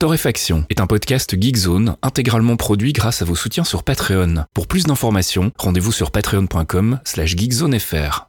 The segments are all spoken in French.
Torréfaction est un podcast Geekzone intégralement produit grâce à vos soutiens sur Patreon. Pour plus d'informations, rendez-vous sur patreon.com/geekzonefr.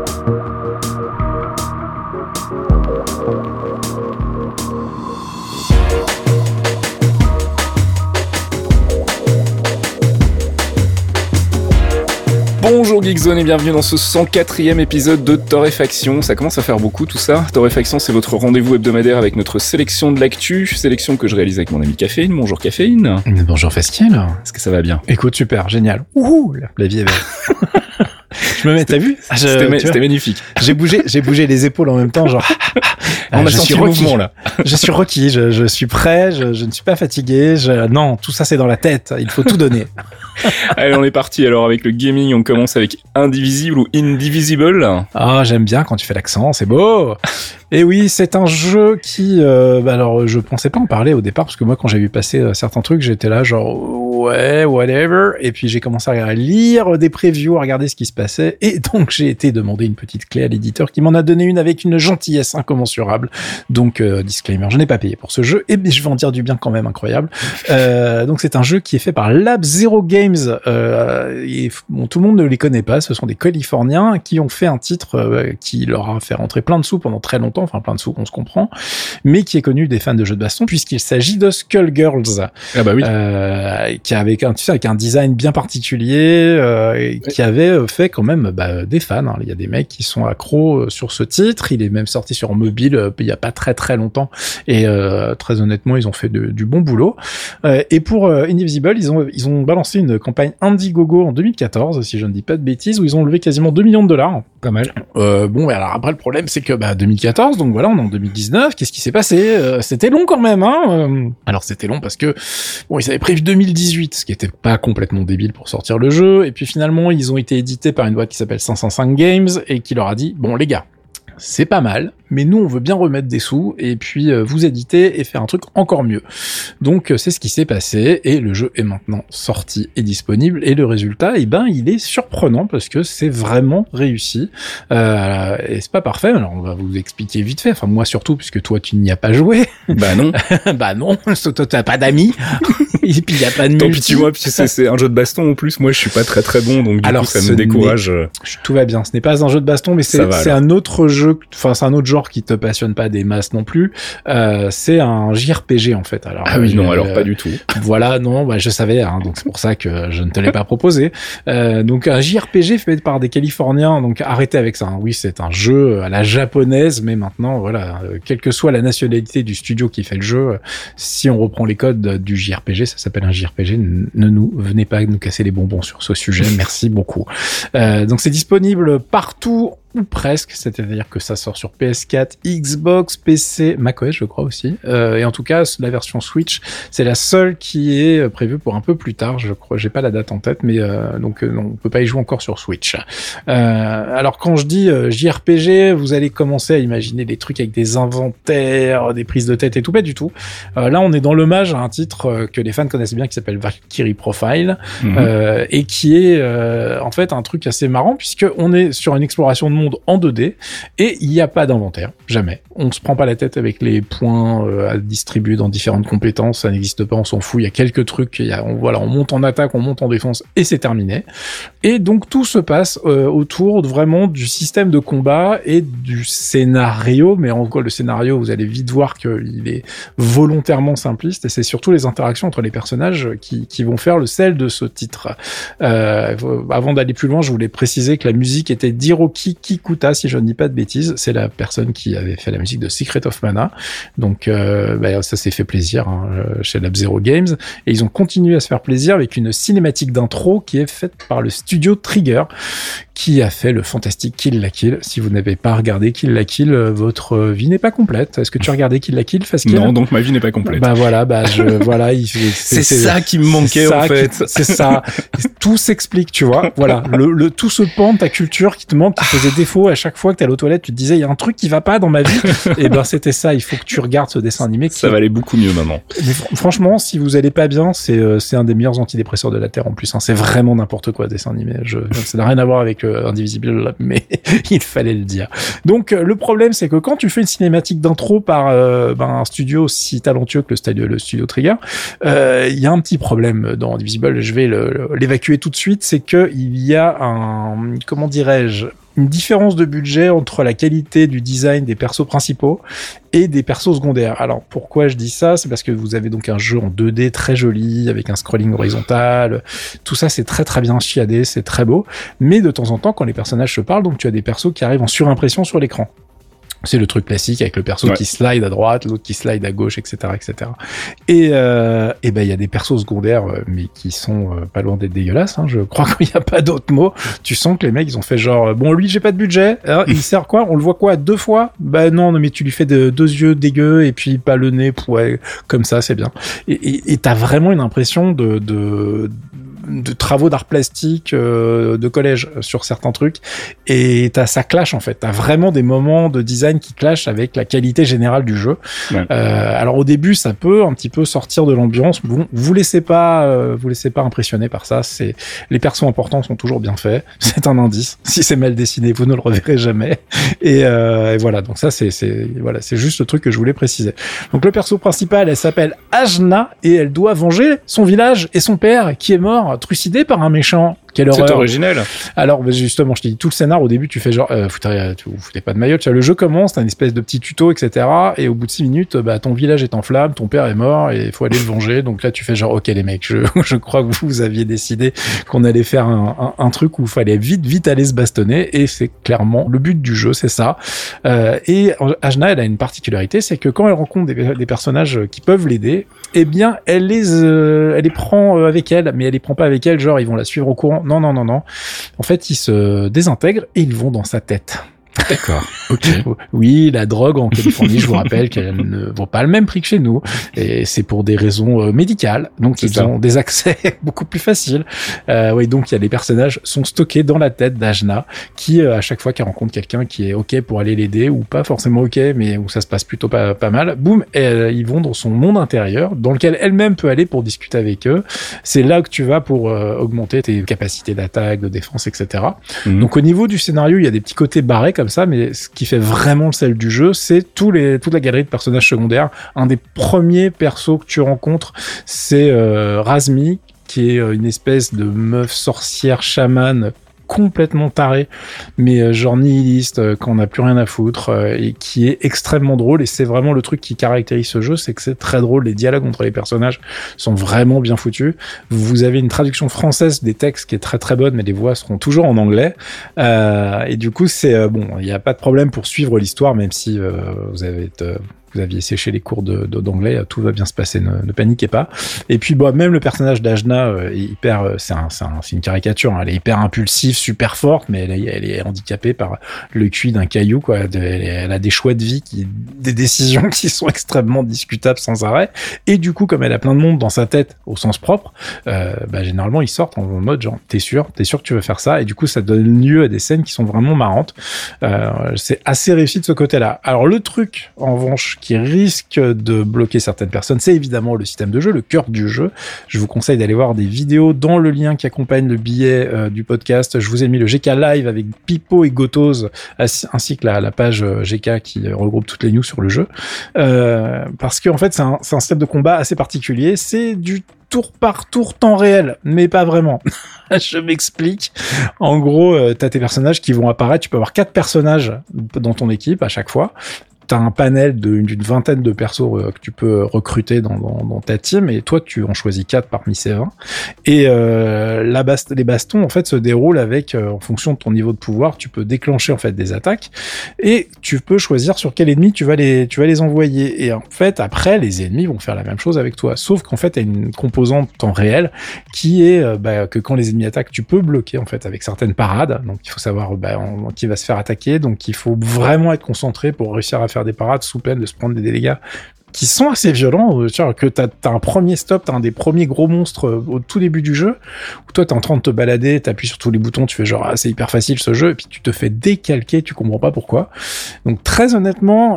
Bonjour Geekzone et bienvenue dans ce 104e épisode de Torréfaction. Ça commence à faire beaucoup tout ça. Torréfaction, c'est votre rendez-vous hebdomadaire avec notre sélection de l'actu, sélection que je réalise avec mon ami Caféine. Bonjour Caféine. Bonjour Fastiel. Est-ce que ça va bien? Écoute, super, génial. Ouhou, la vie est belle. Je me mets, t'as vu? C'était magnifique. J'ai bougé les épaules en même temps, genre. On a senti le mouvement là. Je suis Rocky, je suis prêt, je ne suis pas fatigué. Non, tout ça c'est dans la tête. Il faut tout donner. Allez, on est parti. Alors avec le gaming, on commence avec Indivisible ou Indivisible. Ah, j'aime bien quand tu fais l'accent, c'est beau. Et oui, c'est un jeu qui, alors je pensais pas en parler au départ parce que moi quand j'ai vu passer certains trucs, j'étais là genre ouais, whatever. Et puis j'ai commencé à lire des previews, à regarder ce qui se passait. Et donc j'ai été demander une petite clé à l'éditeur qui m'en a donné une avec une gentillesse incommensurable. Donc disclaimer, je n'ai pas payé pour ce jeu et je vais en dire du bien quand même, incroyable. Donc c'est un jeu qui est fait par Lab Zero Games. Et bon, tout le monde ne les connaît pas. Ce sont des Californiens qui ont fait un titre qui leur a fait rentrer plein de sous pendant très longtemps. Enfin plein de sous, on se comprend, mais qui est connu des fans de jeux de baston puisqu'il s'agit de Skullgirls. Ah bah oui. Qui avait avec un design bien particulier, et qui avait fait quand même des fans. Hein. Il y a des mecs qui sont accros sur ce titre. Il est même sorti sur mobile il y a pas très très longtemps. Et très honnêtement, ils ont fait du bon boulot. Et pour Indivisible, ils ont balancé une campagne Indiegogo en 2014, si je ne dis pas de bêtises, où ils ont levé quasiment 2 millions de dollars. Pas mal. Bon, et alors après le problème, c'est que 2014, donc voilà, on est en 2019. Qu'est-ce qui s'est passé? C'était long quand même, hein. Alors c'était long parce que bon, ils avaient prévu 2018, ce qui était pas complètement débile pour sortir le jeu. Et puis finalement, ils ont été édités par une boîte qui s'appelle 505 Games et qui leur a dit bon les gars, c'est pas mal, mais nous on veut bien remettre des sous et puis vous éditer et faire un truc encore mieux. Donc c'est ce qui s'est passé et le jeu est maintenant sorti et disponible et le résultat, il est surprenant parce que c'est vraiment réussi. Et c'est pas parfait, alors on va vous expliquer vite fait, enfin moi surtout puisque toi tu n'y as pas joué. Bah non. Bah non, toi t'as pas d'amis et puis il y a pas de multi. Tant pis tu vois, puis c'est un jeu de baston en plus, moi je suis pas très très bon donc du coup ça me décourage. Tout va bien, ce n'est pas un jeu de baston mais c'est un autre jeu. Enfin, c'est un autre genre qui te passionne pas des masses non plus. C'est un JRPG en fait. Alors, alors pas du tout. Voilà, non, je savais, hein, donc c'est pour ça que je ne te l'ai pas proposé. Donc un JRPG fait par des Californiens, donc arrêtez avec ça. Hein. Oui, c'est un jeu à la japonaise, mais maintenant, voilà, quelle que soit la nationalité du studio qui fait le jeu, si on reprend les codes du JRPG, ça s'appelle un JRPG. Venez pas nous casser les bonbons sur ce sujet. Merci beaucoup. Donc c'est disponible partout. Ou presque, c'est-à-dire que ça sort sur PS4, Xbox, PC, macOS je crois aussi, et en tout cas la version Switch c'est la seule qui est prévue pour un peu plus tard, je crois, j'ai pas la date en tête, mais donc non, on peut pas y jouer encore sur Switch. Alors quand je dis JRPG, vous allez commencer à imaginer des trucs avec des inventaires, des prises de tête et tout, pas du tout. Là on est dans l'hommage à un titre que les fans connaissent bien qui s'appelle Valkyrie Profile, et qui est en fait un truc assez marrant puisque on est sur une exploration de monde en 2D et il n'y a pas d'inventaire, jamais. On se prend pas la tête avec les points à distribuer dans différentes compétences, ça n'existe pas, on s'en fout, il y a quelques trucs, on monte en attaque, on monte en défense et c'est terminé. Et donc tout se passe autour vraiment du système de combat et du scénario, mais en gros le scénario vous allez vite voir qu'il est volontairement simpliste et c'est surtout les interactions entre les personnages qui vont faire le sel de ce titre. Avant d'aller plus loin, je voulais préciser que la musique était d'Hiroki Kikuta, si je ne dis pas de bêtises, c'est la personne qui avait fait la musique de Secret of Mana, donc ça s'est fait plaisir chez Lab Zero Games, et ils ont continué à se faire plaisir avec une cinématique d'intro qui est faite par le studio Trigger, qui a fait le fantastique Kill la Kill. Si vous n'avez pas regardé Kill la Kill, votre vie n'est pas complète. Est-ce que tu as regardé Kill la Kill, Faskill? Non, donc ma vie n'est pas complète. C'est ça qui me manquait en fait. C'est ça. Tout s'explique, tu vois. Voilà, tout ce pan de ta culture qui te manque, qui faisait défaut à chaque fois que t'es aux toilettes, tu te disais il y a un truc qui va pas dans ma vie. Et c'était ça. Il faut que tu regardes ce dessin animé. Ça va aller beaucoup mieux maintenant. Mais franchement, si vous allez pas bien, c'est un des meilleurs antidépresseurs de la terre en plus. Hein. C'est vraiment n'importe quoi, dessin animé. Ça n'a rien à voir avec que Indivisible, mais il fallait le dire. Donc le problème, c'est que quand tu fais une cinématique d'intro par un studio aussi talentueux que le studio Trigger, il y a un petit problème dans Indivisible. Je vais l'évacuer tout de suite. C'est que il y a comment dirais-je, une différence de budget entre la qualité du design des persos principaux et des persos secondaires. Alors pourquoi je dis ça? C'est parce que vous avez donc un jeu en 2D très joli, avec un scrolling horizontal, tout ça c'est très très bien chiadé, c'est très beau, mais de temps en temps quand les personnages se parlent, donc tu as des persos qui arrivent en surimpression sur l'écran. C'est le truc classique avec le perso qui slide à droite, l'autre qui slide à gauche, etc., etc. Et ben il y a des persos secondaires, mais qui sont pas loin d'être dégueulasses. Hein, je crois qu'il n'y a pas d'autre mot. Tu sens que les mecs ils ont fait genre bon lui j'ai pas de budget. Hein, il sert quoi? On le voit quoi 2 fois? Bah non mais tu lui fais 2 yeux dégueux et puis pas le nez. Ouais comme ça c'est bien. Et t'as vraiment une impression de travaux d'art plastique de collège sur certains trucs et ça clash en fait, t'as vraiment des moments de design qui clashent avec la qualité générale du jeu. Alors au début ça peut un petit peu sortir de l'ambiance, bon, vous laissez pas impressionner par ça, les persos importants sont toujours bien faits, c'est un indice, si c'est mal dessiné vous ne le reverrez jamais et voilà, donc ça c'est juste le truc que je voulais préciser. Donc le perso principal, elle s'appelle Ajna et elle doit venger son village et son père qui est mort trucidé par un méchant. Quelle horreur. C'est original. Alors, justement, je te dis, tout le scénar, au début, tu fais genre, vous foutez pas de ma gueule, tu vois, le jeu commence, t'as une espèce de petit tuto, etc., et au bout de 6 minutes, ton village est en flammes, ton père est mort, et il faut aller le venger, donc là, tu fais genre, ok, les mecs, je crois que vous aviez décidé qu'on allait faire un truc où il fallait vite aller se bastonner, et c'est clairement le but du jeu, c'est ça. Et Ajna, elle a une particularité, c'est que quand elle rencontre des personnages qui peuvent l'aider, eh bien, elle les prend avec elle, mais elle les prend pas avec elle, genre, ils vont la suivre au courant. Non. En fait, ils se désintègrent et ils vont dans sa tête. D'accord. Ok. Oui, la drogue en Californie, je vous rappelle qu'elle ne vaut pas le même prix que chez nous, et c'est pour des raisons médicales. Donc ils ont des accès beaucoup plus faciles. Oui, donc il y a les personnages sont stockés dans la tête d'Ajna, qui à chaque fois qu'elle rencontre quelqu'un qui est ok pour aller l'aider ou pas forcément ok, mais où ça se passe plutôt pas mal, boum, ils vont dans son monde intérieur, dans lequel elle-même peut aller pour discuter avec eux. C'est là que tu vas pour augmenter tes capacités d'attaque, de défense, etc. Donc au niveau du scénario, il y a des petits côtés barrés comme ça, mais ce qui fait vraiment le sel du jeu, c'est toute la galerie de personnages secondaires. Un des premiers persos que tu rencontres, c'est Razmi, qui est une espèce de meuf sorcière chamane complètement taré, mais genre nihiliste, qu'on n'a plus rien à foutre, et qui est extrêmement drôle, et c'est vraiment le truc qui caractérise ce jeu, c'est que c'est très drôle, les dialogues entre les personnages sont vraiment bien foutus. Vous avez une traduction française des textes qui est très très bonne, mais les voix seront toujours en anglais, et du coup c'est bon, il n'y a pas de problème pour suivre l'histoire, même si vous aviez séché les cours d'anglais, tout va bien se passer, ne paniquez pas. Et puis même le personnage d'Ajna est hyper, c'est une caricature, hein, elle est hyper impulsive, super forte, mais elle est handicapée par le QI d'un caillou, quoi. Elle a des choix de vie, des décisions qui sont extrêmement discutables sans arrêt. Et du coup, comme elle a plein de monde dans sa tête au sens propre, généralement ils sortent en mode genre t'es sûr que tu veux faire ça, et du coup ça donne lieu à des scènes qui sont vraiment marrantes. C'est assez réussi de ce côté-là. Alors le truc en revanche qui risque de bloquer certaines personnes, c'est évidemment le système de jeu, le cœur du jeu. Je vous conseille d'aller voir des vidéos dans le lien qui accompagne le billet du podcast. Je vous ai mis le GK Live avec Pipo et Gotoz, ainsi que la page GK qui regroupe toutes les news sur le jeu. Parce que en fait, c'est un système de combat assez particulier. C'est du tour par tour temps réel, mais pas vraiment. Je m'explique. En gros, t'as tes personnages qui vont apparaître. Tu peux avoir 4 personnages dans ton équipe à chaque fois. T'as un panel d'une vingtaine de persos que tu peux recruter dans ta team, et toi tu en choisis 4 parmi ces 20, et les bastons en fait se déroulent avec en fonction de ton niveau de pouvoir, tu peux déclencher en fait des attaques, et tu peux choisir sur quel ennemi tu vas les envoyer, et en fait après les ennemis vont faire la même chose avec toi, sauf qu'en fait t'as une composante temps réel qui est que quand les ennemis attaquent, tu peux bloquer en fait avec certaines parades, donc il faut savoir qui va se faire attaquer, donc il faut vraiment être concentré pour réussir à faire des parades sous peine de se prendre des dégâts qui sont assez violents, tu vois, que t'as un premier stop, t'as un des premiers gros monstres au tout début du jeu, où toi t'es en train de te balader, t'appuies sur tous les boutons, tu fais genre c'est hyper facile ce jeu, et puis tu te fais décalquer, tu comprends pas pourquoi. Donc très honnêtement,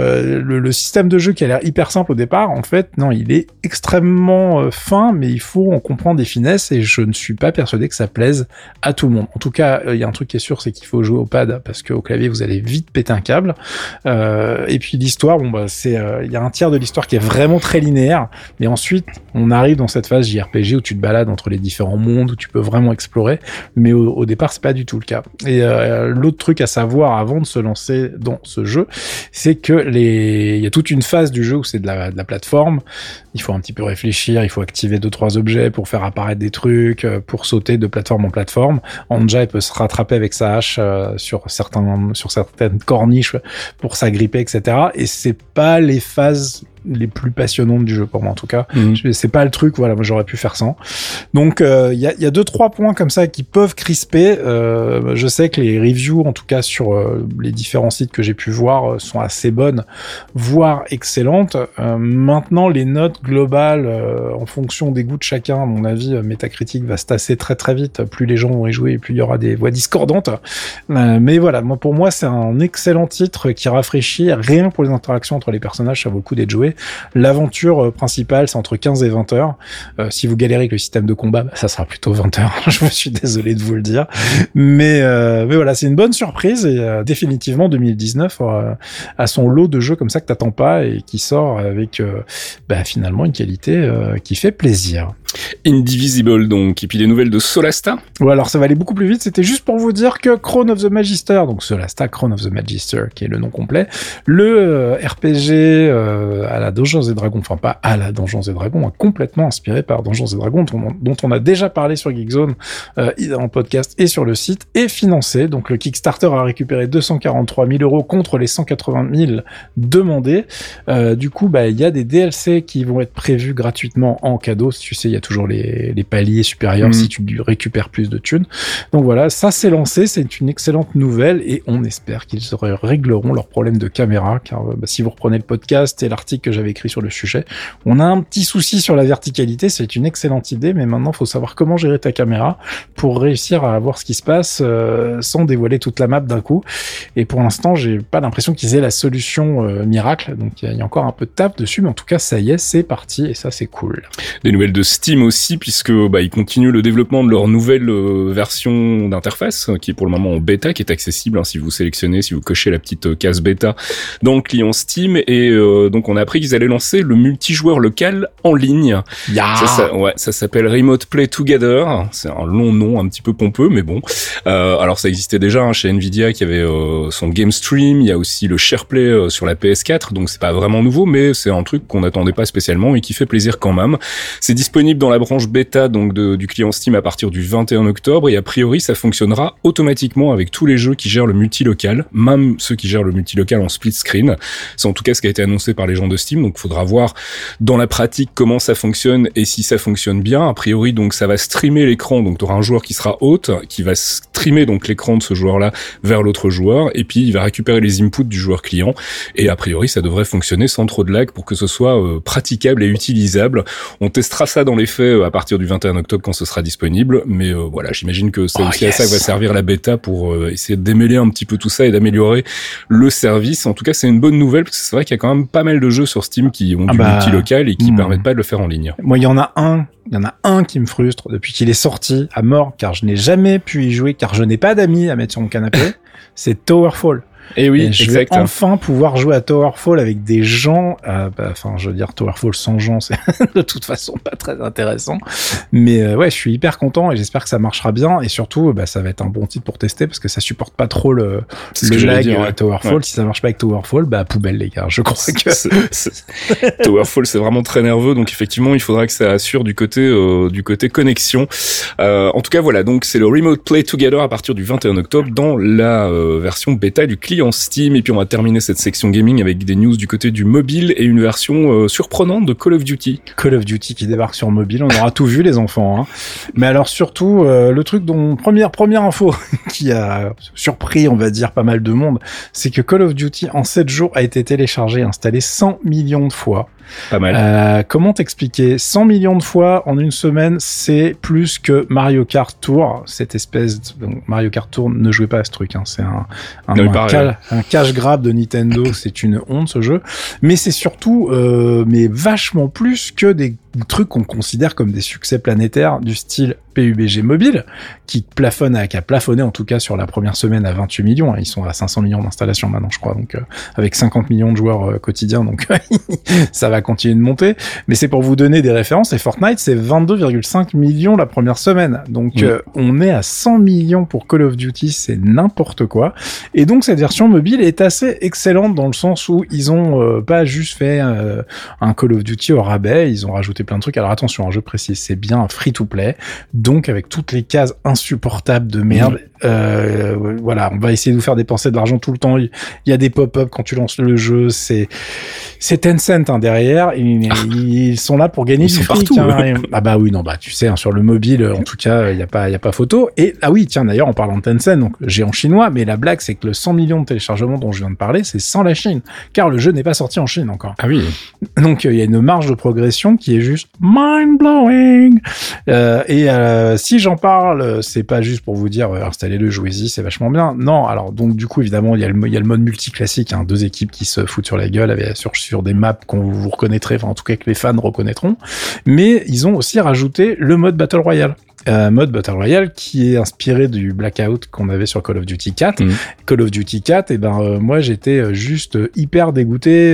le système de jeu qui a l'air hyper simple au départ, en fait, non, il est extrêmement fin, mais il faut en comprendre des finesses, et je ne suis pas persuadé que ça plaise à tout le monde. En tout cas, il y a un truc qui est sûr, c'est qu'il faut jouer au pad, parce qu'au clavier vous allez vite péter un câble. Et puis l'histoire, bon bah c'est, il y a un tiers de l'histoire qui est vraiment très linéaire, mais ensuite on arrive dans cette phase JRPG où tu te balades entre les différents mondes, où tu peux vraiment explorer, mais au départ c'est pas du tout le cas. Et l'autre truc à savoir avant de se lancer dans ce jeu, c'est que il y a toute une phase du jeu où c'est de la plateforme. Il faut un petit peu réfléchir, il faut activer 2-3 objets pour faire apparaître des trucs, pour sauter de plateforme en plateforme. Anja, elle peut se rattraper avec sa hache sur certaines corniches pour s'agripper, etc. Et c'est pas les phases les plus passionnantes du jeu pour moi en tout cas. C'est pas le truc, voilà, moi j'aurais pu faire sans. Donc il y a 2-3 points comme ça qui peuvent crisper. Je sais que les reviews en tout cas sur les différents sites que j'ai pu voir sont assez bonnes, voire excellentes. Maintenant les notes globales en fonction des goûts de chacun, à mon avis Metacritic va se tasser très très vite, plus les gens vont y jouer et plus il y aura des voix discordantes. Mais voilà, pour moi c'est un excellent titre qui rafraîchit, rien pour les interactions entre les personnages, ça vaut le coup d'être joué. L'aventure principale, c'est entre 15 et 20 heures. Si vous galérez avec le système de combat, ça sera plutôt 20 heures. Je me suis désolé de vous le dire. Mais voilà, c'est une bonne surprise et définitivement 2019 a son lot de jeux comme ça que t'attends pas et qui sort avec finalement une qualité qui fait plaisir. Indivisible donc, et puis des nouvelles de Solasta. Ouais, alors ça va aller beaucoup plus vite, c'était juste pour vous dire que Crown of the Magister, donc Solasta, Crown of the Magister, qui est le nom complet, le RPG à la Donjons et Dragons, enfin pas à la Donjons et Dragons, complètement inspiré par Donjons et Dragons, dont on a déjà parlé sur Geekzone en podcast et sur le site, est financé. Donc le Kickstarter a récupéré 243 000 € contre les 180 000 demandés. Du coup, il y a des DLC qui vont être prévus gratuitement en cadeau. Si tu sais, il y a toujours les paliers supérieurs si tu récupères plus de thunes. Donc voilà, ça s'est lancé, c'est une excellente nouvelle et on espère qu'ils régleront leurs problèmes de caméra, car si vous reprenez le podcast et l'article que j'avais écrit sur le sujet, on a un petit souci sur la verticalité, c'est une excellente idée, mais maintenant il faut savoir comment gérer ta caméra pour réussir à voir ce qui se passe sans dévoiler toute la map d'un coup. Et pour l'instant, j'ai pas l'impression qu'ils aient la solution miracle, donc il y a encore un peu de taf dessus, mais en tout cas ça y est, c'est parti et ça c'est cool. Des nouvelles de Steam aussi, puisque ils continuent le développement de leur nouvelle version d'interface qui est pour le moment en bêta, qui est accessible si vous sélectionnez, si vous cochez la petite case bêta dans le client Steam. Et donc on a appris qu'ils allaient lancer le multijoueur local en ligne. Ça s'appelle Remote Play Together. C'est un long nom un petit peu pompeux, mais bon. Alors ça existait déjà chez Nvidia, qui avait son Game Stream. Il y a aussi le SharePlay sur la PS4, donc c'est pas vraiment nouveau, mais c'est un truc qu'on n'attendait pas spécialement et qui fait plaisir quand même. C'est disponible dans la branche bêta donc du client Steam à partir du 21 octobre et a priori ça fonctionnera automatiquement avec tous les jeux qui gèrent le multilocal, même ceux qui gèrent le multilocal en split screen. C'est en tout cas ce qui a été annoncé par les gens de Steam, donc il faudra voir dans la pratique comment ça fonctionne et si ça fonctionne bien. A priori donc ça va streamer l'écran, donc tu auras un joueur qui sera hôte, qui va streamer donc l'écran de ce joueur-là vers l'autre joueur et puis il va récupérer les inputs du joueur client et a priori ça devrait fonctionner sans trop de lag pour que ce soit praticable et utilisable. On testera ça dans les faits à partir du 21 octobre quand ce sera disponible, mais voilà, j'imagine que c'est aussi à ça que va servir la bêta pour essayer de démêler un petit peu tout ça et d'améliorer le service. En tout cas, c'est une bonne nouvelle parce que c'est vrai qu'il y a quand même pas mal de jeux sur Steam qui ont du multilocal et qui permettent pas de le faire en ligne. Moi, il y en a un qui me frustre depuis qu'il est sorti à mort, car je n'ai jamais pu y jouer, car je n'ai pas d'amis à mettre sur mon canapé, c'est Towerfall. Et oui, je vais enfin pouvoir jouer à Towerfall avec des gens, je veux dire Towerfall sans gens, c'est de toute façon pas très intéressant. Mais ouais, je suis hyper content et j'espère que ça marchera bien et surtout, ça va être un bon titre pour tester parce que ça supporte pas trop le lag à Towerfall. Ouais. Si ça marche pas avec Towerfall, poubelle les gars. Je crois que Towerfall c'est vraiment très nerveux, donc effectivement il faudra que ça assure du côté connexion. En tout cas voilà, donc c'est le Remote Play Together à partir du 21 octobre dans la version bêta du client Duty en Steam, et puis on va terminer cette section gaming avec des news du côté du mobile et une version surprenante de Call of Duty. Call of Duty qui débarque sur mobile, on aura tout vu les enfants. Hein. Mais alors surtout, le truc dont première info qui a surpris, on va dire, pas mal de monde, c'est que Call of Duty en 7 jours a été téléchargé et installé 100 millions de fois. Pas mal. Comment t'expliquer 100 millions de fois en une semaine, c'est plus que Mario Kart Tour, cette espèce de... Mario Kart Tour, ne jouez pas à ce truc, hein. C'est un cash grab de Nintendo, c'est une honte ce jeu, mais c'est surtout mais vachement plus que des trucs qu'on considère comme des succès planétaires du style PUBG Mobile, qui a plafonné en tout cas sur la première semaine à 28 millions, ils sont à 500 millions d'installations maintenant je crois, donc avec 50 millions de joueurs quotidiens, donc ça va continuer de monter, mais c'est pour vous donner des références, et Fortnite c'est 22,5 millions la première semaine, donc on est à 100 millions pour Call of Duty, c'est n'importe quoi, et donc cette version mobile est assez excellente dans le sens où ils ont pas juste fait un Call of Duty au rabais, ils ont rajouté plein de trucs. Alors attention, je précise, c'est bien un free-to-play, donc avec toutes les cases insupportables de merde. Voilà, on va essayer de vous faire dépenser de l'argent tout le temps. Il y a des pop-up quand tu lances le jeu, c'est Tencent hein, derrière. Ils sont là pour gagner du fric. Partout, hein. Ah bah oui, non bah tu sais, hein, sur le mobile, en tout cas, il y a pas photo. Et ah oui, tiens d'ailleurs, en parlant de Tencent, donc géant chinois, mais la blague c'est que le 100 millions de téléchargements dont je viens de parler, c'est sans la Chine, car le jeu n'est pas sorti en Chine encore. Ah oui. Donc il y a une marge de progression qui est juste mind-blowing. Si j'en parle, c'est pas juste pour vous dire installez-le, jouez-y, c'est vachement bien. Non, alors donc du coup évidemment il y a le mode multi classique, hein, 2 équipes qui se foutent sur la gueule sur des maps qu'on vous reconnaîtrez, enfin en tout cas que les fans reconnaîtront. Mais ils ont aussi rajouté le mode Battle Royale. Mode Battle Royale qui est inspiré du Blackout qu'on avait sur Call of Duty 4. Call of Duty 4, moi j'étais juste hyper dégoûté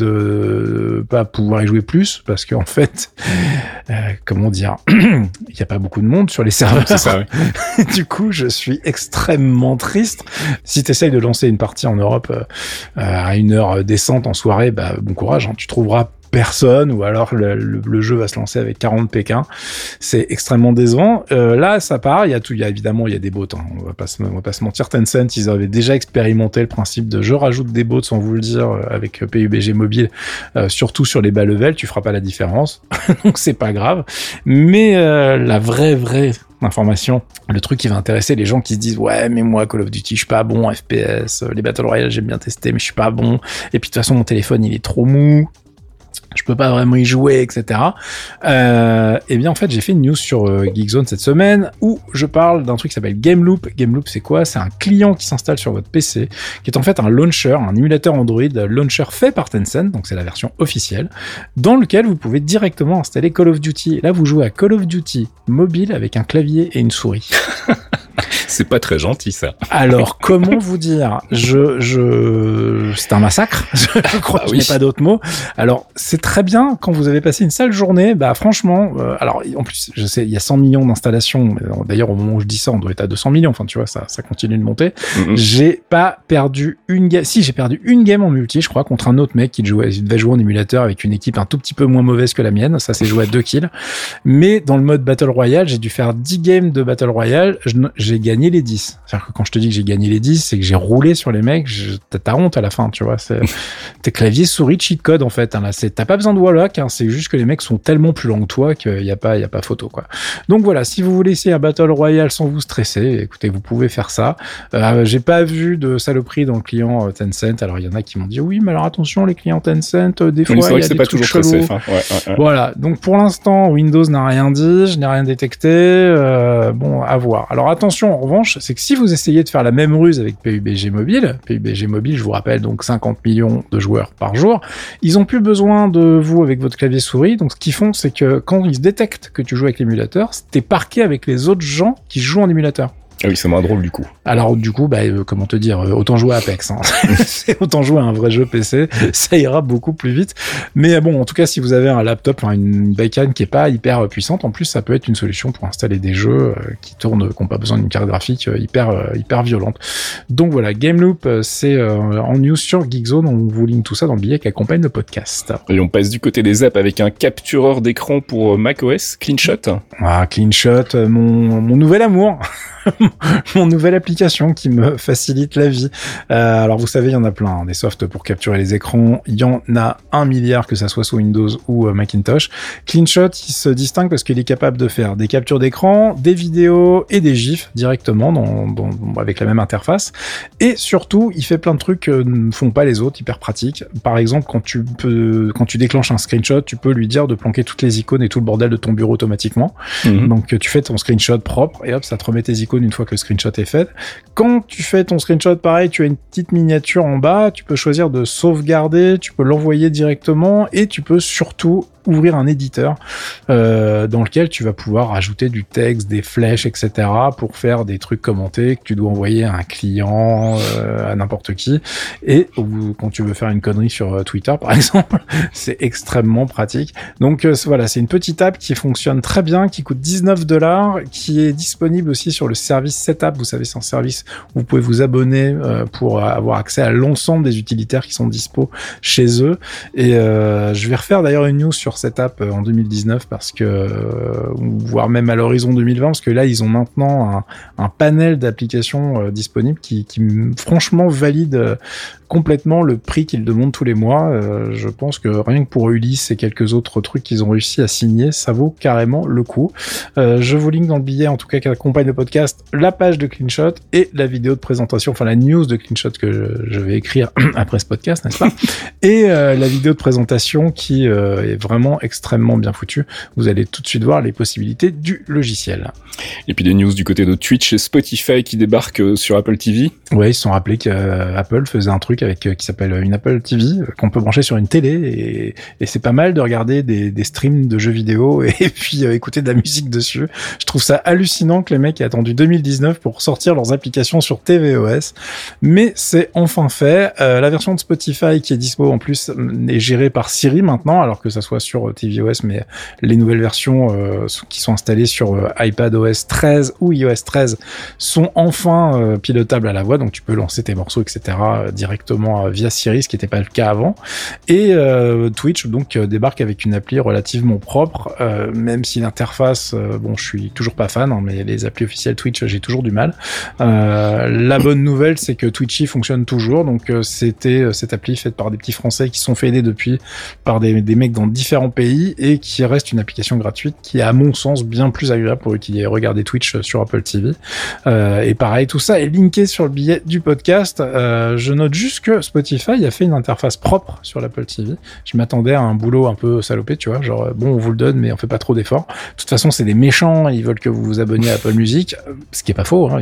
de pas pouvoir y jouer plus parce qu'en fait, comment dire, il y a pas beaucoup de monde sur les serveurs. C'est ça, oui. Du coup, je suis extrêmement triste. Si t'essayes de lancer une partie en Europe à une heure décente en soirée, bah bon courage, hein, tu trouveras personne, ou alors le jeu va se lancer avec 40 Pékin. C'est extrêmement décevant. Là, ça part. Il y a évidemment, il y a des bots. Hein. On va pas se mentir. Tencent, ils avaient déjà expérimenté le principe de je rajoute des bots sans vous le dire avec PUBG Mobile, surtout sur les bas levels. Tu feras pas la différence. Donc c'est pas grave. Mais la vraie information, le truc qui va intéresser les gens qui se disent ouais mais moi Call of Duty je suis pas bon en FPS, les Battle Royale j'ai bien testé mais je suis pas bon, et puis de toute façon mon téléphone il est trop mou, je peux pas vraiment y jouer, etc. Eh bien, en fait, j'ai fait une news sur Geekzone cette semaine où je parle d'un truc qui s'appelle Gameloop. Gameloop, c'est quoi? C'est un client qui s'installe sur votre PC, qui est en fait un launcher, un émulateur Android, launcher fait par Tencent, donc c'est la version officielle, dans lequel vous pouvez directement installer Call of Duty. Et là, vous jouez à Call of Duty mobile avec un clavier et une souris. C'est pas très gentil, ça. Alors, comment vous dire? C'est un massacre. Je crois qu'il n'y a pas d'autre mot. Alors, c'est très bien quand vous avez passé une sale journée. Bah, franchement, alors, en plus, je sais, il y a 100 millions d'installations. D'ailleurs, au moment où je dis ça, on doit être à 200 millions. Enfin, tu vois, ça continue de monter. J'ai pas perdu une game. Si, j'ai perdu une game en multi, je crois, contre un autre mec qui devait jouer en émulateur avec une équipe un tout petit peu moins mauvaise que la mienne. Ça, c'est joué à 2 kills. Mais dans le mode Battle Royale, j'ai dû faire 10 games de Battle Royale. J'ai gagné les 10. C'est-à-dire que quand je te dis que j'ai gagné les 10, c'est que j'ai roulé sur les mecs, t'as honte à la fin, tu vois. Tes claviers souris cheat code, en fait. Hein, là, t'as pas besoin de Warlock, hein, c'est juste que les mecs sont tellement plus lents que toi qu'il y a pas photo, quoi. Donc voilà, si vous voulez essayer un Battle Royale sans vous stresser, écoutez, vous pouvez faire ça. J'ai pas vu de saloperie dans le client Tencent. Alors, il y en a qui m'ont dit, oui, mais alors attention, les clients Tencent, des fois, il y a des trucs chelous. Safe, hein. Ouais. Voilà. Donc, pour l'instant, Windows n'a rien dit, je n'ai rien détecté. Bon, à voir. Alors, attention, en revanche, c'est que si vous essayez de faire la même ruse avec PUBG Mobile, je vous rappelle donc 50 millions de joueurs par jour, ils ont plus besoin de vous avec votre clavier souris, donc ce qu'ils font, c'est que quand ils détectent que tu joues avec l'émulateur, t'es parqué avec les autres gens qui jouent en émulateur. Ah oui, c'est moins drôle du coup. Alors du coup, comment te dire, autant jouer à Apex, hein. Autant jouer à un vrai jeu PC, ça ira beaucoup plus vite. Mais bon, en tout cas, si vous avez un laptop, une bécane qui est pas hyper puissante, en plus, ça peut être une solution pour installer des jeux qui tournent, qui n'ont pas besoin d'une carte graphique hyper violente. Donc voilà, Gameloop, c'est en news sur Geekzone, on vous ligne tout ça dans le billet qui accompagne le podcast. Et on passe du côté des apps avec un captureur d'écran pour macOS, CleanShot. Ah, CleanShot, mon nouvel amour. mon nouvelle application qui me facilite la vie. Alors vous savez, il y en a plein, hein, des softs pour capturer les écrans. Il y en a 1 milliard, que ça soit sous Windows ou Macintosh. CleanShot, il se distingue parce qu'il est capable de faire des captures d'écran, des vidéos et des gifs directement avec la même interface. Et surtout, il fait plein de trucs que ne font pas les autres, hyper pratiques. Par exemple, quand tu déclenches un screenshot, tu peux lui dire de planquer toutes les icônes et tout le bordel de ton bureau automatiquement. Donc tu fais ton screenshot propre et hop, ça te remet tes icônes une fois que le screenshot est fait. Quand tu fais ton screenshot, pareil, tu as une petite miniature en bas, tu peux choisir de sauvegarder, tu peux l'envoyer directement et tu peux surtout ouvrir un éditeur dans lequel tu vas pouvoir ajouter du texte, des flèches, etc. pour faire des trucs commentés que tu dois envoyer à un client, à n'importe qui. Et quand tu veux faire une connerie sur Twitter, par exemple, c'est extrêmement pratique. Donc voilà, c'est une petite app qui fonctionne très bien, qui coûte $19, qui est disponible aussi sur le service Setup. Vous savez, c'est un service où vous pouvez vous abonner pour avoir accès à l'ensemble des utilitaires qui sont dispo chez eux. Et je vais refaire d'ailleurs une news sur cette app en 2019 parce que voire même à l'horizon 2020 parce que là ils ont maintenant un panel d'applications disponibles qui franchement valide complètement le prix qu'ils demandent tous les mois. Je pense que rien que pour Ulysse et quelques autres trucs qu'ils ont réussi à signer, ça vaut carrément le coup. Je vous link dans le billet, en tout cas qui accompagne le podcast, la page de CleanShot et la vidéo de présentation, enfin la news de CleanShot que je vais écrire après ce podcast, n'est-ce pas? Et la vidéo de présentation qui est vraiment extrêmement bien foutue. Vous allez tout de suite voir les possibilités du logiciel. Et puis des news du côté de Twitch et Spotify qui débarquent sur Apple TV. Ouais, ils se sont rappelés qu'Apple faisait un truc qui s'appelle une Apple TV qu'on peut brancher sur une télé et c'est pas mal de regarder des streams de jeux vidéo et puis écouter de la musique dessus. Je trouve ça hallucinant que les mecs aient attendu 2019 pour sortir leurs applications sur tvOS, mais c'est enfin fait. La version de Spotify qui est dispo en plus est gérée par Siri maintenant, alors que ça soit sur tvOS, mais les nouvelles versions qui sont installées sur iPadOS 13 ou iOS 13 sont enfin pilotables à la voix, donc tu peux lancer tes morceaux, etc. directement via Siri, ce qui n'était pas le cas avant. Et Twitch donc débarque avec une appli relativement propre, même si l'interface, bon, je suis toujours pas fan, hein, mais les applis officielles Twitch, j'ai toujours du mal. La bonne nouvelle, c'est que Twitchy fonctionne toujours, donc c'était cette appli faite par des petits Français qui se sont fait aider depuis par des mecs dans différents pays et qui reste une application gratuite qui est à mon sens bien plus agréable pour utiliser, regarder Twitch sur Apple TV. Et pareil, tout ça est linké sur le billet du podcast. Je note juste que Spotify a fait une interface propre sur l'Apple TV. Je m'attendais à un boulot un peu salopé, tu vois, genre bon, on vous le donne mais on fait pas trop d'efforts. De toute façon, c'est des méchants, ils veulent que vous vous abonniez à Apple Music, ce qui est pas faux, hein.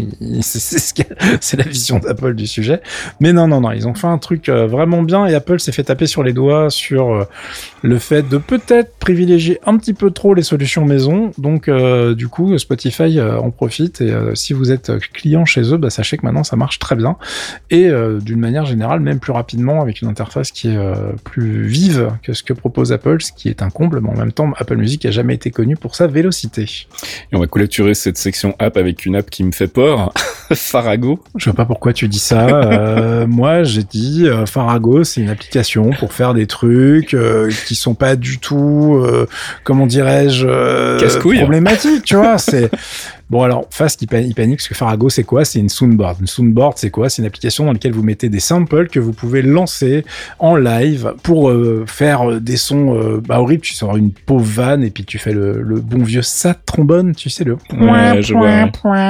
C'est la vision d'Apple du sujet. Mais non, ils ont fait un truc vraiment bien et Apple s'est fait taper sur les doigts sur le fait de peut-être privilégier un petit peu trop les solutions maison. Donc du coup, Spotify en profite et si vous êtes client chez eux, bah, sachez que maintenant ça marche très bien et d'une manière générale, même plus rapidement avec une interface qui est plus vive que ce que propose Apple, ce qui est un comble, mais en même temps, Apple Music a jamais été connu pour sa vélocité. Et on va clôturer cette section app avec une app qui me fait peur, Farago. Je vois pas pourquoi tu dis ça. Moi, j'ai dit Farago, c'est une application pour faire des trucs qui sont pas du tout, comment dirais-je, problématiques, tu vois. C'est bon, alors, Fast, il panique parce que Farago, c'est quoi? C'est une soundboard. Une soundboard, c'est quoi? C'est une application dans laquelle vous mettez des samples que vous pouvez lancer en live pour faire des sons horribles. Tu sors une pauvre vanne et puis tu fais le bon vieux sat trombone, tu sais, le ouais, je vois.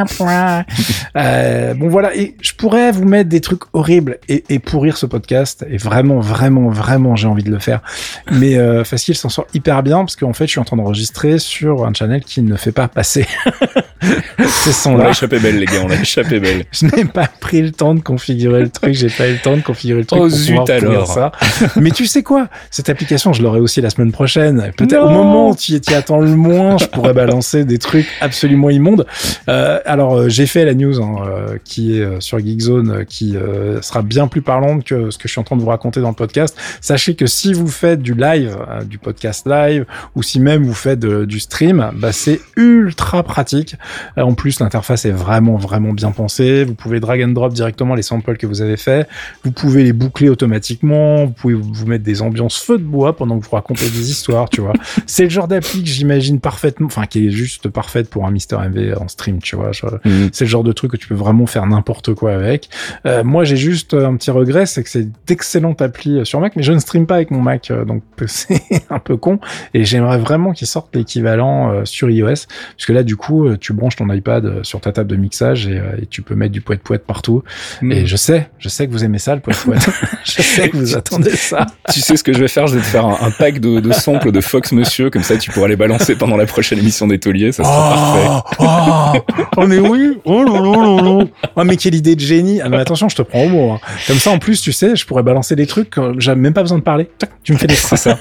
Bon, voilà. Et je pourrais vous mettre des trucs horribles et pourrir ce podcast. Et vraiment, j'ai envie de le faire. Mais Facile s'en sort hyper bien parce qu'en fait, je suis en train d'enregistrer sur un channel qui ne fait pas passer ces sons-là. On a échappé belle, les gars, on a échappé belle. Je n'ai pas pris le temps de configurer le truc, j'ai pas eu le temps de configurer le truc pour pouvoir alors ça. Mais tu sais quoi? Cette application, je l'aurai aussi la semaine prochaine. Peut-être au moment où tu y attends le moins, je pourrais balancer des trucs absolument immondes. Alors, j'ai fait la news qui est sur Geekzone, qui sera bien plus parlante que ce que je suis en train de vous raconter dans le podcast. Sachez que si vous faites du live, du podcast live, ou si même vous faites du stream, bah c'est ultra pratique. En plus, l'interface est vraiment bien pensée. Vous pouvez drag and drop directement les samples que vous avez fait. Vous pouvez les boucler automatiquement. Vous pouvez vous mettre des ambiances feu de bois pendant que vous racontez des histoires, tu vois. C'est le genre d'appli que j'imagine parfaitement, enfin, qui est juste parfaite pour un Mister MV en stream, tu vois. C'est le genre de truc que tu peux vraiment faire n'importe quoi avec. Moi, j'ai juste un petit regret, c'est que c'est d'excellentes applis sur Mac, mais je ne stream pas avec mon Mac, donc c'est un peu con. Et j'aimerais vraiment qu'ils sortent l'équivalent sur iOS, puisque là, du coup, tu branches ton iPad sur ta table de mixage et tu peux mettre du poète-poète partout. Et je sais que vous aimez ça, le poète-poète. Je sais que vous attendez ça. Tu sais ce que je vais faire? Je vais te faire un pack de samples de Fox Monsieur, comme ça tu pourras les balancer pendant la prochaine émission des Tauliers, ça sera parfait. Oh mais oui, oh non. Oh mais quelle idée de génie. Ah mais attention, je te prends au mot. Hein. Comme ça, en plus, tu sais, je pourrais balancer des trucs, j'avais même pas besoin de parler. Tu me fais des phrases. C'est ça.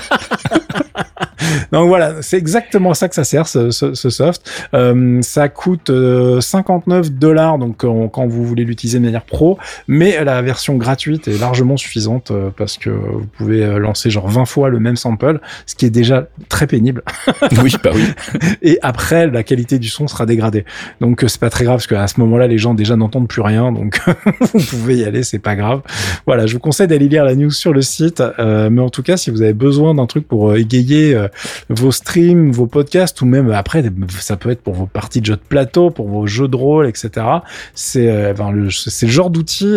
Donc voilà, c'est exactement ça que ça sert, ce soft. Ça coûte $59, donc quand vous voulez l'utiliser de manière pro, mais la version gratuite est largement suffisante parce que vous pouvez lancer genre 20 fois le même sample, ce qui est déjà très pénible. Oui, bah oui. Et après, la qualité du son sera dégradée. Donc c'est pas très grave parce qu'à ce moment-là, les gens déjà n'entendent plus rien, donc vous pouvez y aller, c'est pas grave. Voilà, je vous conseille d'aller lire la news sur le site, mais en tout cas, si vous avez besoin d'un truc pour égayer vos streams, vos podcasts, ou même après, ça peut être pour vos parties de jeux de plateau, pour vos jeux de rôle, etc. C'est le genre d'outil,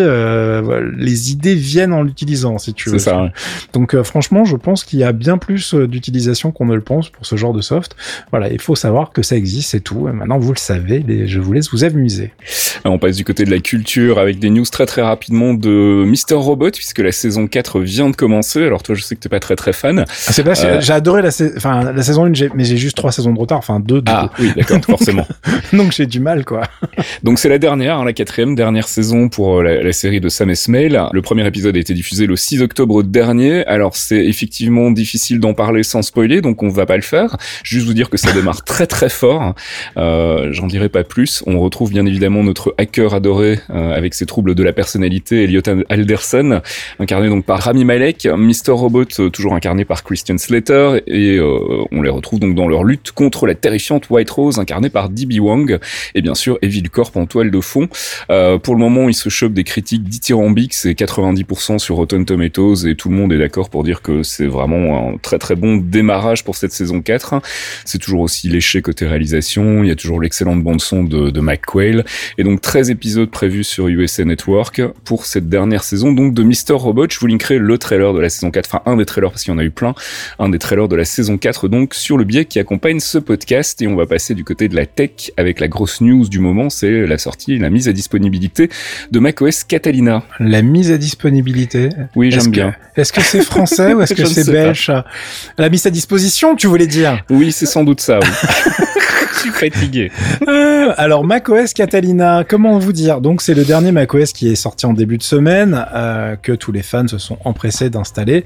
les idées viennent en l'utilisant, si tu veux. C'est ça, ouais. Donc franchement, je pense qu'il y a bien plus d'utilisation qu'on ne le pense pour ce genre de soft. Voilà, il faut savoir que ça existe, c'est tout. Et maintenant, vous le savez, je vous laisse vous amuser. On passe du côté de la culture avec des news très rapidement de Mr. Robot, puisque la saison 4 vient de commencer. Alors toi, je sais que t'es pas très fan. C'est pas, j'ai adoré la saison 1, mais j'ai juste 3 saisons de retard, enfin 2. Ah oui, d'accord, forcément. Donc j'ai du mal, quoi. Donc c'est la dernière, la 4e dernière saison pour la série de Sam Esmail. Le premier épisode a été diffusé le 6 octobre dernier. Alors c'est effectivement difficile d'en parler sans spoiler, donc on va pas le faire. Juste vous dire que ça démarre très fort. J'en dirai pas plus. On retrouve bien évidemment notre hacker adoré avec ses troubles de la personnalité, Elliot Alderson, incarné donc par Rami Malek. Mr. Robot, toujours incarné par Christian Slater, et on les retrouve donc dans leur lutte contre la terrifiante White Rose, incarnée par D.B. Wong, et bien sûr Evil Corp en toile de fond. Pour le moment, il se chope des critiques dithyrambiques, c'est 90% sur Rotten Tomatoes, et tout le monde est d'accord pour dire que c'est vraiment un très bon démarrage pour cette saison 4. C'est toujours aussi léché côté réalisation, il y a toujours l'excellente bande-son de McQuail, et donc 13 épisodes prévus sur USA Network pour cette dernière saison donc de Mr. Robot. Je vous linkerai le trailer de la saison 4, enfin un des trailers parce qu'il y en a eu plein, un des trailers de la saison 4 donc sur le biais qui accompagne ce podcast. Et on va passer du côté de la tech avec la grosse news du moment, c'est la mise à disponibilité de macOS Catalina. La mise à disponibilité. Oui, j'aime bien. Est-ce que c'est français ou est-ce que c'est belge? La mise à disposition, tu voulais dire? Oui, c'est sans doute ça, oui. Je suis fatigué. Alors macOS Catalina, comment vous dire? Donc c'est le dernier macOS qui est sorti en début de semaine, que tous les fans se sont empressés d'installer.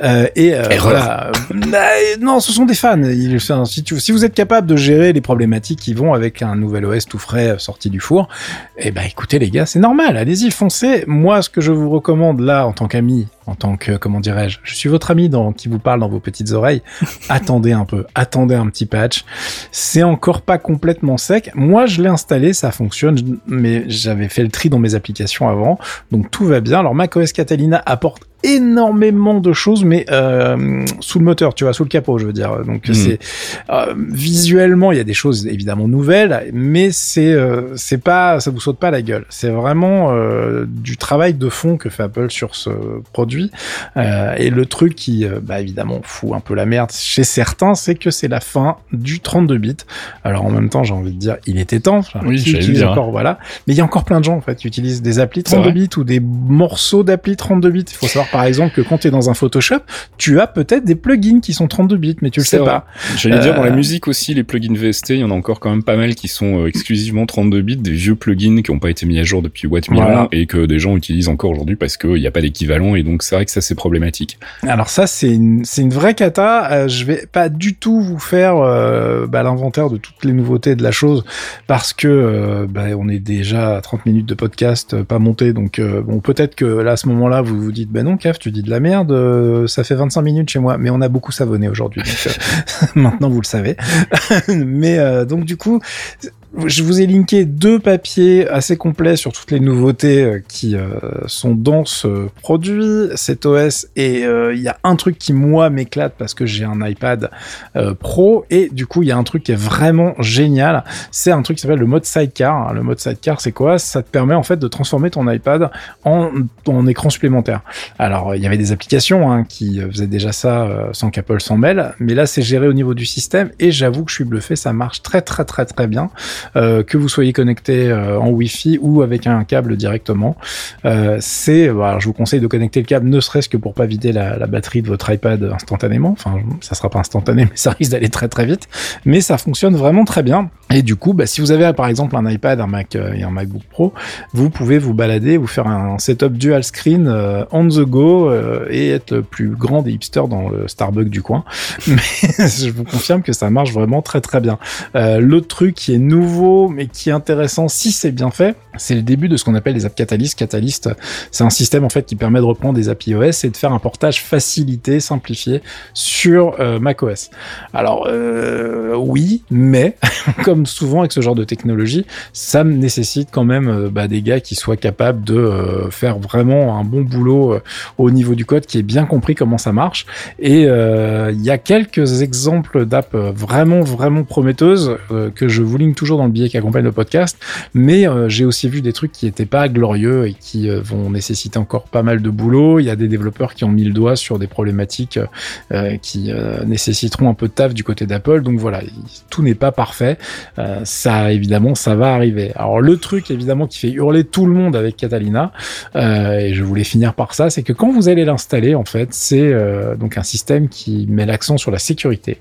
Voilà. Non, ce sont des fans. Si vous êtes capable de gérer les problématiques qui vont avec un nouvel OS tout frais sorti du four, eh ben écoutez les gars, c'est normal. Allez-y, foncez. Moi, ce que je vous recommande là, en tant qu'ami, en tant que, comment dirais-je, je suis votre ami qui vous parle dans vos petites oreilles. Attendez un peu, attendez un petit patch. C'est encore pas complètement sec. Moi, je l'ai installé, ça fonctionne, mais j'avais fait le tri dans mes applications avant, donc tout va bien. Alors macOS Catalina apporte énormément de choses, mais sous le moteur, tu vois, sous le capot, je veux dire. Donc c'est visuellement, il y a des choses évidemment nouvelles, mais c'est pas, ça vous saute pas à la gueule. C'est vraiment du travail de fond que fait Apple sur ce produit. Et le truc qui, évidemment, fout un peu la merde chez certains, c'est que c'est la fin du 32 bits. Alors en même temps, j'ai envie de dire, il était temps. Oui, j'allais dire. Encore, voilà. Mais il y a encore plein de gens en fait qui utilisent des applis 32 bits ou des morceaux d'applis 32 bits. Il faut savoir par exemple que quand tu es dans un Photoshop, tu as peut-être des plugins qui sont 32 bits, mais tu le sais pas. J'allais dire, dans la musique aussi, les plugins VST, il y en a encore quand même pas mal qui sont exclusivement 32 bits, des vieux plugins qui n'ont pas été mis à jour depuis Watt 1000 ans et que des gens utilisent encore aujourd'hui parce qu'il n'y a pas d'équivalent, et donc c'est vrai que ça c'est problématique. Alors ça c'est une vraie cata. Je vais pas du tout vous faire l'inventaire de toutes les nouveautés de la chose parce que on est déjà à 30 minutes de podcast pas monté, donc bon, peut-être que là à ce moment-là vous vous dites non Caf, tu dis de la merde, ça fait 25 minutes chez moi, mais on a beaucoup savonné aujourd'hui, donc maintenant vous le savez. Mais donc du coup je vous ai linké 2 papiers assez complets sur toutes les nouveautés qui sont dans ce produit, cet OS, et il y a un truc qui moi m'éclate parce que j'ai un iPad Pro, et du coup il y a un truc qui est vraiment génial, c'est un truc qui s'appelle le mode Sidecar. Le mode Sidecar, c'est quoi? Ça te permet en fait de transformer ton iPad en écran supplémentaire. Alors il y avait des applications qui faisaient déjà ça sans qu'Apple s'en mêle, mais là c'est géré au niveau du système, et j'avoue que je suis bluffé, ça marche très très très très bien, que vous soyez connecté en Wi-Fi ou avec un câble directement. Alors, je vous conseille de connecter le câble, ne serait-ce que pour pas vider la batterie de votre iPad instantanément. Enfin, ça sera pas instantané, mais ça risque d'aller très très vite. Mais ça fonctionne vraiment très bien. Et du coup, si vous avez par exemple un iPad, un Mac et un MacBook Pro, vous pouvez vous balader, vous faire un setup dual screen on the go et être le plus grand des hipsters dans le Starbucks du coin. Mais je vous confirme que ça marche vraiment très très bien. L'autre truc qui est nouveau mais qui est intéressant si c'est bien fait, c'est le début de ce qu'on appelle les apps Catalyst. Catalyst, c'est un système en fait qui permet de reprendre des API OS et de faire un portage facilité, simplifié sur macOS. Alors oui, mais comme souvent avec ce genre de technologie, ça nécessite quand même des gars qui soient capables de faire vraiment un bon boulot au niveau du code, qui ait bien compris comment ça marche. Et il y a quelques exemples d'apps vraiment vraiment prometteuses que je vous ligne toujours dans le billet qui accompagne le podcast, mais j'ai aussi vu des trucs qui étaient pas glorieux et qui vont nécessiter encore pas mal de boulot. Il y a des développeurs qui ont mis le doigt sur des problématiques qui nécessiteront un peu de taf du côté d'Apple. Donc voilà, tout n'est pas parfait. Ça, évidemment, ça va arriver. Alors le truc, évidemment, qui fait hurler tout le monde avec Catalina, et je voulais finir par ça, c'est que quand vous allez l'installer, en fait, c'est donc un système qui met l'accent sur la sécurité.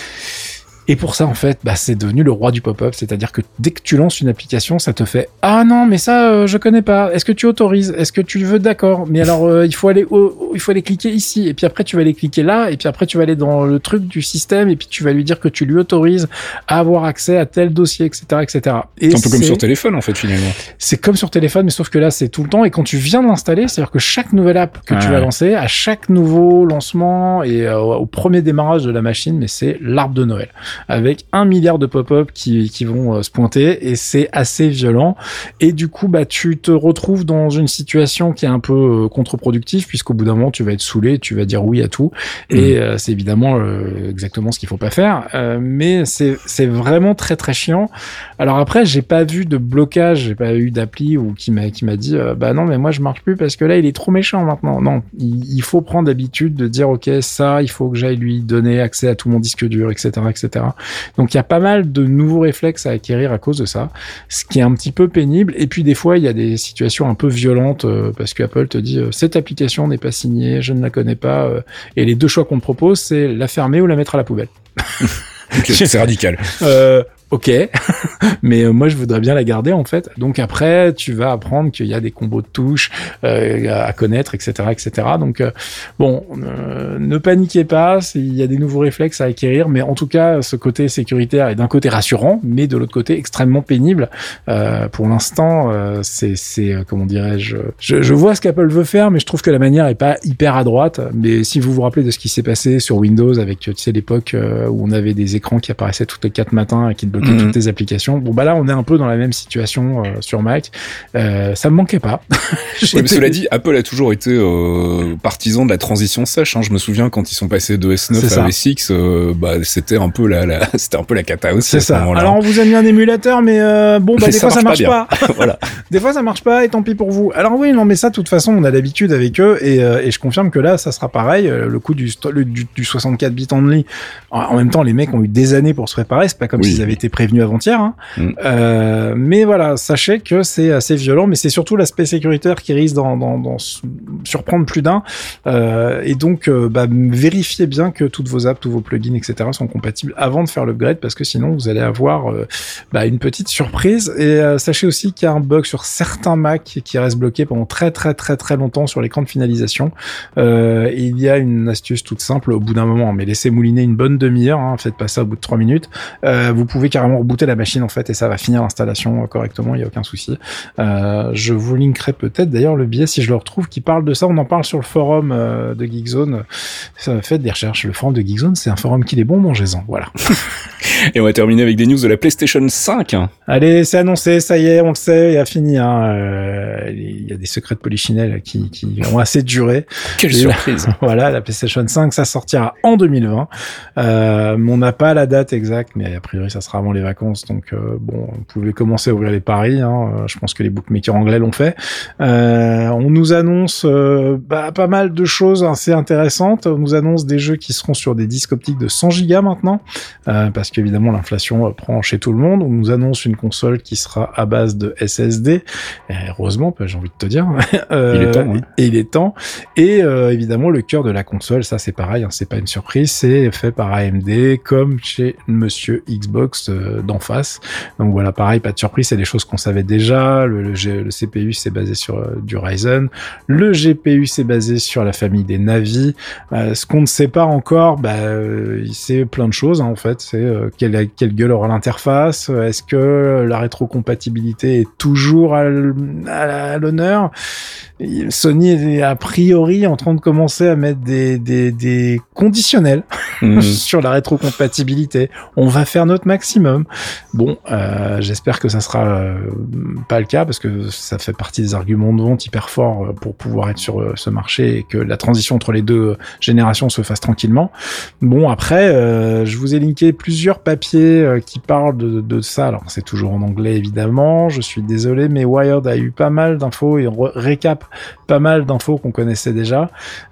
Et pour ça, en fait, c'est devenu le roi du pop-up, c'est-à-dire que dès que tu lances une application, ça te fait « Ah non, mais ça, je connais pas. Est-ce que tu autorises? Est-ce que tu veux? D'accord. Mais alors, il faut aller cliquer ici. Et puis après, tu vas aller cliquer là. Et puis après, tu vas aller dans le truc du système. Et puis tu vas lui dire que tu lui autorises à avoir accès à tel dossier, etc., etc. » Et c'est un peu comme sur téléphone, en fait, finalement. C'est comme sur téléphone, mais sauf que là, c'est tout le temps. Et quand tu viens de l'installer, c'est-à-dire que chaque nouvelle app que tu vas lancer, à chaque nouveau lancement et au premier démarrage de la machine, mais c'est l'arbre de Noël, avec 1 milliard de pop-up qui vont se pointer, et c'est assez violent. Et du coup, tu te retrouves dans une situation qui est un peu contre-productive, puisqu'au bout d'un moment, tu vas être saoulé, tu vas dire oui à tout. Et c'est évidemment exactement ce qu'il faut pas faire. Mais c'est vraiment très très chiant. Alors après, j'ai pas vu de blocage, j'ai pas eu d'appli ou qui m'a dit non, mais moi je marche plus parce que là il est trop méchant maintenant. Non, il faut prendre l'habitude de dire ok, ça il faut que j'aille lui donner accès à tout mon disque dur, etc., etc. Donc il y a pas mal de nouveaux réflexes à acquérir à cause de ça, ce qui est un petit peu pénible. Et puis des fois il y a des situations un peu violentes parce que Apple te dit cette application n'est pas signée, je ne la connais pas, et les deux choix qu'on te propose, c'est la fermer ou la mettre à la poubelle. Okay, c'est radical. Ok, mais moi je voudrais bien la garder en fait. Donc après tu vas apprendre qu'il y a des combos de touches à connaître, etc., etc. Donc ne paniquez pas, il y a des nouveaux réflexes à acquérir, mais en tout cas ce côté sécuritaire est d'un côté rassurant, mais de l'autre côté extrêmement pénible. Pour l'instant, c'est comment dirais-je, je vois ce qu'Apple veut faire, mais je trouve que la manière est pas hyper à droite. Mais si vous vous rappelez de ce qui s'est passé sur Windows avec l'époque où on avait des écrans qui apparaissaient toutes les 4 matins et qui bloquaient toutes les applications. Là on est un peu dans la même situation sur Mac. Ça me manquait pas. Mais cela dit, Apple a toujours été partisan de la transition sèche. Je me souviens quand ils sont passés de S9 à OS X, c'était un peu la cata aussi. C'est ça. Alors on vous a mis un émulateur, mais des fois ça marche pas. Voilà. Des fois ça marche pas et tant pis pour vous. Alors oui, non, mais ça de toute façon on a l'habitude avec eux et je confirme que là ça sera pareil. Le coup du 64 bits only. En même temps, les mecs ont eu des années pour se préparer. C'est pas comme s'ils avaient été prévenus avant-hier. Mais voilà, sachez que c'est assez violent, mais c'est surtout l'aspect sécuritaire qui risque d'en surprendre plus d'un. Et donc, vérifiez bien que toutes vos apps, tous vos plugins, etc. sont compatibles avant de faire l'upgrade, parce que sinon vous allez avoir une petite surprise. Et sachez aussi qu'il y a un bug sur certains Mac qui reste bloqué pendant très très très très longtemps sur l'écran de finalisation. Il y a une astuce toute simple au bout d'un moment, mais laissez mouliner une bonne demi-heure, faites pas ça au bout de 3 minutes. Vous pouvez carrément rebooter la machine machine en fait et ça va finir l'installation correctement, il y a aucun souci. Je vous linkerai peut-être d'ailleurs le billet si je le retrouve qui parle de ça. On en parle sur le forum de Geekzone. Ça fait des recherches. Le forum de Geekzone, c'est un forum qu'il est bon, mangez-en. Voilà. Et on va terminer avec des news de la PlayStation 5. Allez, c'est annoncé, ça y est, on le sait, il a fini. Il y a des secrets de Polichinelle qui ont assez duré. Quelle surprise. Voilà, la PlayStation 5, ça sortira en 2020. On n'a pas la date exacte, mais a priori, ça sera avant les vacances. Donc, bon, vous pouvez commencer à ouvrir les paris. Je pense que les bookmakers anglais l'ont fait. On nous annonce pas mal de choses assez intéressantes. On nous annonce des jeux qui seront sur des disques optiques de 100 Go maintenant, parce qu'évidemment, l'inflation prend chez tout le monde. On nous annonce une console qui sera à base de SSD. Et heureusement, j'ai envie de te dire. Il est temps, oui. Et il est temps. Et évidemment, le cœur de la console, ça c'est pareil, c'est pas une surprise, c'est fait par AMD, comme chez Monsieur Xbox d'en face. Donc voilà, pareil, pas de surprise, c'est des choses qu'on savait déjà. Le CPU c'est basé sur du Ryzen, le GPU c'est basé sur la famille des Navi. Ce qu'on ne sait pas encore, c'est plein de choses en fait. C'est quelle gueule aura l'interface, est-ce que la rétrocompatibilité est toujours à l'honneur. Sony est a priori en train de commencer à mettre des conditionnels sur la rétrocompatibilité. On va faire notre maximum. Bon, j'espère que ça sera pas le cas parce que ça fait partie des arguments de vente hyper forts pour pouvoir être sur ce marché et que la transition entre les deux générations se fasse tranquillement. Bon, après, je vous ai linké plusieurs papiers qui parlent de ça. Alors, c'est toujours en anglais évidemment. Je suis désolé, mais Wired a eu pas mal d'infos et récap pas mal d'infos qu'on connaissait déjà.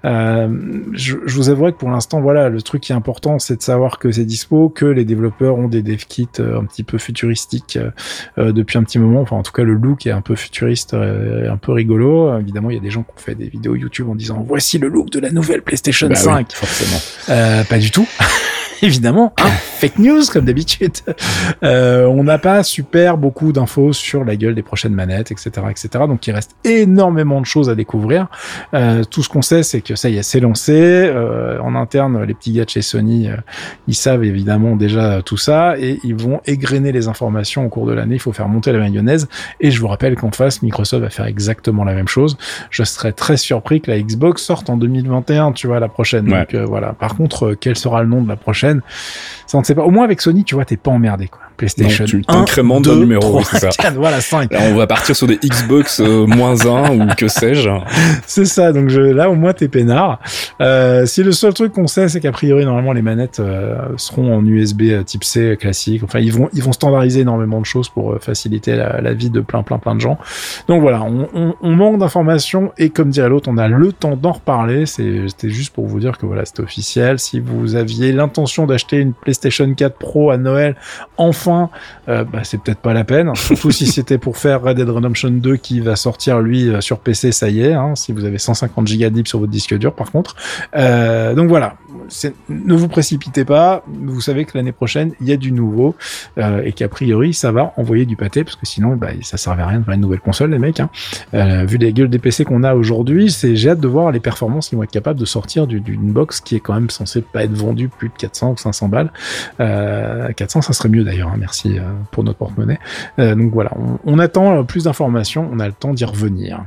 Je vous avouerai que pour l'instant, voilà, le truc qui est important, c'est de savoir que c'est dispo, que les développeurs ont des dev kits un petit peu futuristiques depuis un petit moment. Enfin, en tout cas, le look est un peu futuriste, un peu rigolo. Évidemment, il y a des gens qui ont fait des vidéos YouTube en disant voici le look de la nouvelle PlayStation 5. Oui, forcément. Pas du tout. Évidemment, fake news comme d'habitude. On n'a pas super beaucoup d'infos sur la gueule des prochaines manettes, etc., etc. Donc il reste énormément de choses à découvrir. Tout ce qu'on sait, c'est que ça y est, c'est lancé. En interne, les petits gars de chez Sony, ils savent évidemment déjà tout ça et ils vont égrener les informations au cours de l'année. Il faut faire monter la mayonnaise. Et je vous rappelle qu'en face, Microsoft va faire exactement la même chose. Je serais très surpris que la Xbox sorte en 2021, tu vois, la prochaine. Ouais. Donc voilà. Par contre, quel sera le nom de la prochaine? Ça on ne sait pas. Au moins avec Sony, tu vois, t'es pas emmerdé quoi. PlayStation 1, t'incrémentes d'un numéro, 3, oui, c'est ça. 4, voilà, 5. Là, on va partir sur des Xbox -1 ou que sais-je. C'est ça, donc là au moins t'es peinard. Si le seul truc qu'on sait, c'est qu'a priori normalement les manettes seront en USB type C classique. Enfin, ils vont standardiser énormément de choses pour faciliter la vie de plein de gens. Donc voilà, on manque d'informations et comme dirait l'autre, on a le temps d'en reparler. C'était juste pour vous dire que voilà, c'était officiel. Si vous aviez l'intention d'acheter une PlayStation 4 Pro à Noël, enfin, c'est peut-être pas la peine. Surtout si c'était pour faire Red Dead Redemption 2 qui va sortir lui sur PC, ça y est. Si vous avez 150 Go de libre sur votre disque dur, par contre. Donc voilà, ne vous précipitez pas. Vous savez que l'année prochaine il y a du nouveau et qu'a priori ça va envoyer du pâté parce que sinon ça servait à rien de faire une nouvelle console, les mecs. Vu les gueules des PC qu'on a aujourd'hui, j'ai hâte de voir les performances qu'ils vont être capables de sortir d'une box qui est quand même censée pas être vendue plus de 400 ou 500 balles. 400, ça serait mieux d'ailleurs. Merci pour notre porte-monnaie. Donc voilà, on attend plus d'informations, on a le temps d'y revenir.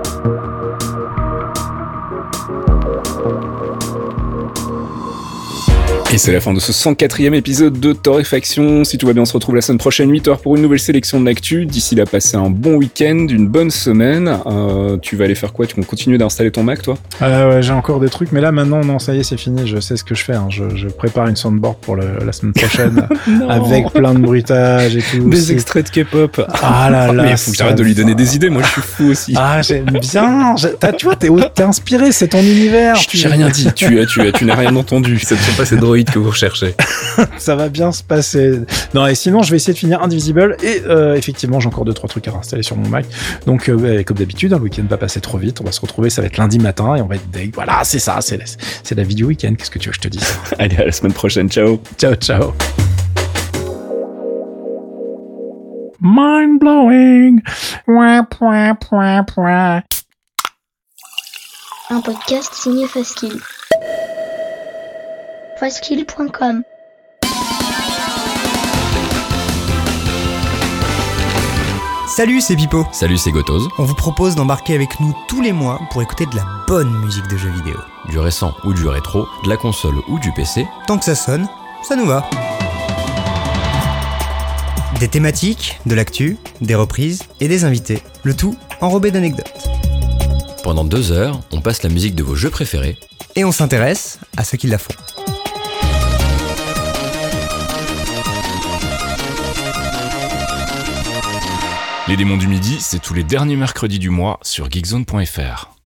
Et c'est la fin de ce 104e épisode de Torréfaction. Si tout va bien, on se retrouve la semaine prochaine, 8h pour une nouvelle sélection de l'actu. D'ici là, passez un bon week-end, une bonne semaine. Tu vas aller faire quoi? Tu vas continuer d'installer ton Mac, toi? Ouais, j'ai encore des trucs, mais là, maintenant, non, ça y est, c'est fini. Je sais ce que je fais. Je prépare une soundboard pour la semaine prochaine avec plein de bruitage et tout. Des extraits de K-pop. Ah là là. Mais il faut que j'arrête de lui donner des idées. Moi, je suis fou aussi. Ah, j'aime bien. Tu vois, t'es inspiré, c'est ton univers. J'ai rien dit. Tu n'as rien entendu. Ça ne sont pas ces droïdes que vous recherchez. Ça va bien se passer. Non, et sinon, je vais essayer de finir Indivisible et effectivement, j'ai encore 2-3 trucs à réinstaller sur mon Mac. Donc, comme d'habitude, le week-end va passer trop vite. On va se retrouver, ça va être lundi matin et on va être deg. Voilà, c'est ça, c'est la vidéo week-end. Qu'est-ce que tu veux que je te dise? Allez, à la semaine prochaine. Ciao. Ciao, ciao. Mind blowing. Un podcast signé Faskill. Faskill.com Salut, c'est Pipo. Salut, c'est Gotoz. On vous propose d'embarquer avec nous tous les mois pour écouter de la bonne musique de jeux vidéo. Du récent ou du rétro, de la console ou du PC. Tant que ça sonne, ça nous va. Des thématiques, de l'actu, des reprises et des invités. Le tout enrobé d'anecdotes. Pendant 2 heures, on passe la musique de vos jeux préférés. Et on s'intéresse à ceux qui la font. Les démons du midi, c'est tous les derniers mercredis du mois sur geekzone.fr.